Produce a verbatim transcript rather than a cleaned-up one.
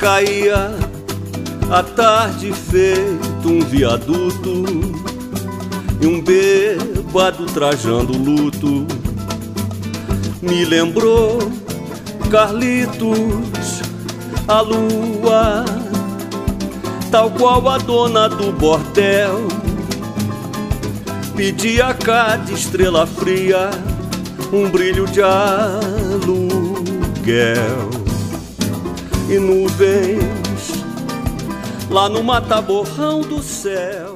caía a tarde feito um viaduto e um bêbado trajando luto me lembrou Carlitos, a lua, tal qual a dona do bordel, pedia a cada estrela fria um brilho de aluguel. E nuvens lá no mata-borrão do céu